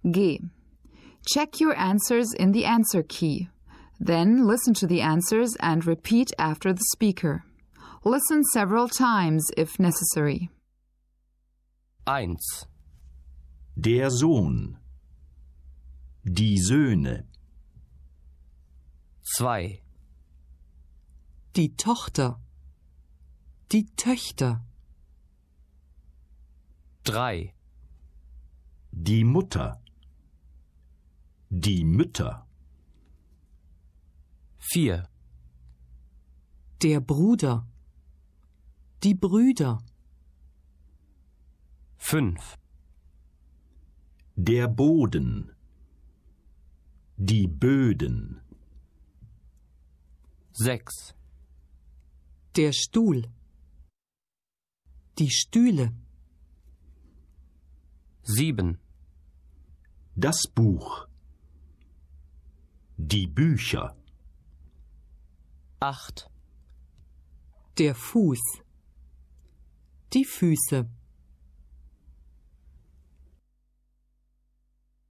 G. Check your answers in the answer key. Then listen to the answers and repeat after the speaker. Listen several times if necessary. 1. Der Sohn. Die Söhne. 2. Die Tochter. Die Töchter. 3. Die Mutter. Die Mütter. 4. Der Bruder. Die Brüder. 5. Der Boden. Die Böden. 6. Der Stuhl. Die Stühle. 7. Das Buch. Die Bücher. 8. Der Fuß. Die Füße.